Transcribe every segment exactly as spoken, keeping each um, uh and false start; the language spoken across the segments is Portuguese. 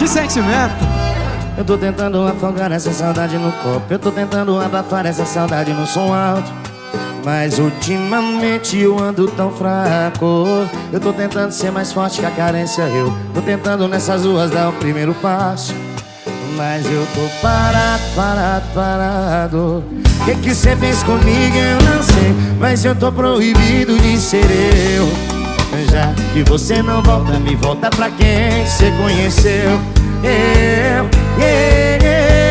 de sentimento. Eu tô tentando afogar essa saudade no copo, eu tô tentando abafar essa saudade no som alto, mas ultimamente eu ando tão fraco. Eu tô tentando ser mais forte que a carência, eu tô tentando nessas ruas dar o primeiro passo, mas eu tô parado, parado, parado. O que que cê fez comigo eu não sei, mas eu tô proibido de ser eu. Já que você não volta, me volta pra quem cê conheceu. Eu, eu,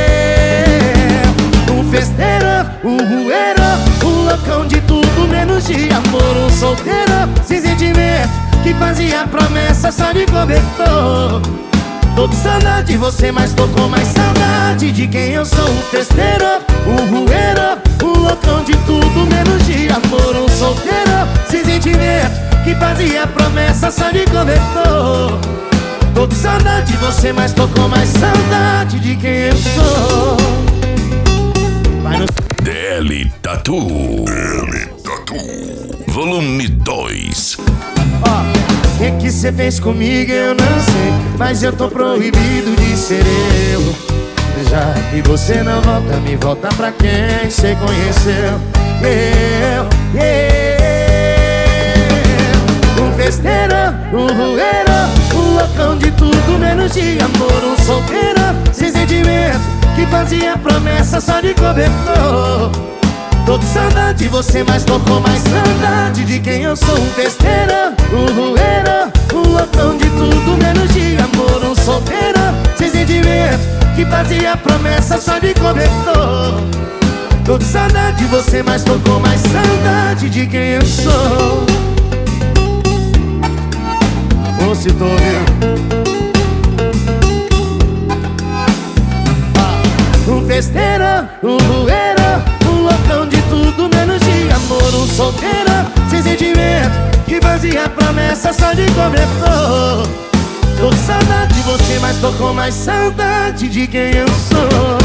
eu, um festeiro, um rueiro, um loucão de tudo menos de amor. Um solteiro sem sentimento que fazia promessa só de cobertor. Tô com saudade de você, mas tô com mais saudade de quem eu sou. Um festeiro, um rueiro, um loucão de tudo menos de amor. Um solteiro sem sentimento que fazia promessa só de cobertor. Tô com saudade de você, mas tô com mais saudade de quem eu sou. Vai no... D L Tatu, D L Tatu, volume dois. Ó, o que que cê fez comigo eu não sei, mas eu tô proibido de ser eu. Já que você não volta, me volta pra quem cê conheceu. Eu, eu, um festeiro, um rueiro, um loucão de tudo menos de amor. Um solteiro sem sentimento que fazia promessa só de cobertor. Tô com saudade de você, mas tô com mais saudade de quem eu sou. Um festeiro, um rueiro, um loucão de tudo menos de amor. Um solteiro sem sentimento que fazia promessa só de cobertor. Tô com saudade de você, mas tô com mais saudade de quem eu sou. Ou se tô vendo um festeiro, um rueiro, um loucão de tudo menos de amor. Um solteiro sem sentimento que fazia promessa só de cobertor. Tô com saudade de você, mas tô com mais saudade de quem eu sou.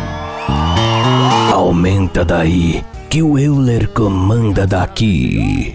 Aumenta daí que o Euler comanda daqui.